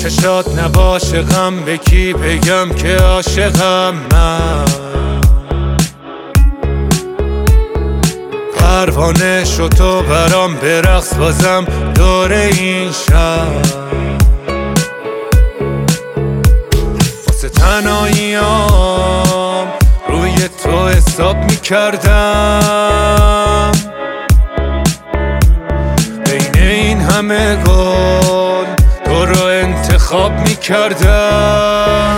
چشات نباشه غم، به کی بگم که عاشقم من؟ پروانه شو تو برام، به رقص بازم دور این شهر. واسه تنهاییام روی تو حساب میکردم، بین این همه گل تو رو انتخاب میکردم.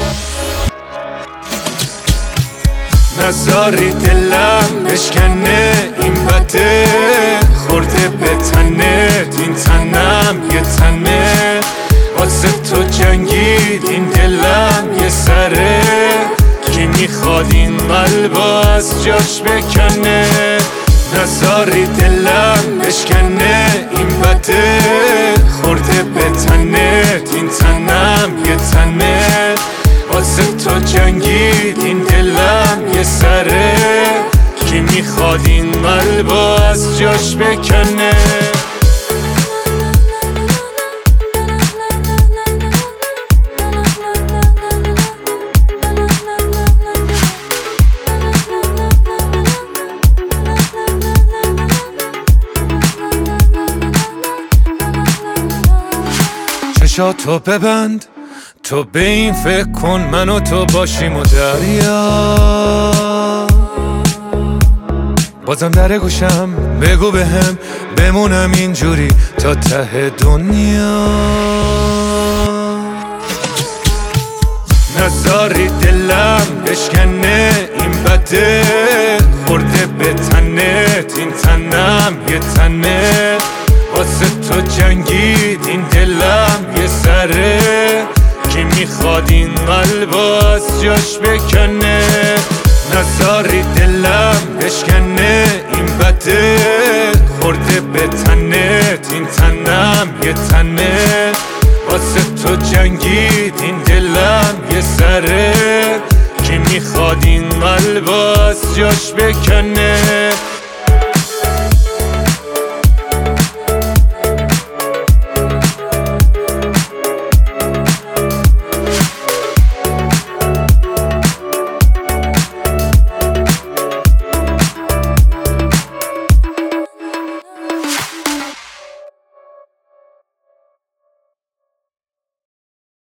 نذاری دلم بشکنه این بده، خورده به تنت این تنم یه تنه، واسه تو جنگید این دلم یه سره، کی میخواد این قلب از جاش بکنه؟ نذاری دلم بشکنه این بده، خورده به تنت این تنم یه تنه، واسه تو جنگید این دلم یه سره، کی میخواد این قلب از جاش بکنه؟ چشاتو ببند، تو به این فکر کن من و تو باشیم و دریا. بازم در گوشم بگو بهم، بمونم اینجوری تا ته دنیا. نذاری دلم بشکنه این بده، خورده به تنت این تنم یه تنه، واسه تو جنگید این دلم یه سره، کی میخواد این قلب از جاش بکنه؟ نذاری دلم بشکنه این بده، خورده به تنت این تنم یه تنه، واسه تو جنگید این دلم یه سره، کی میخواد این قلب از جاش بکنه؟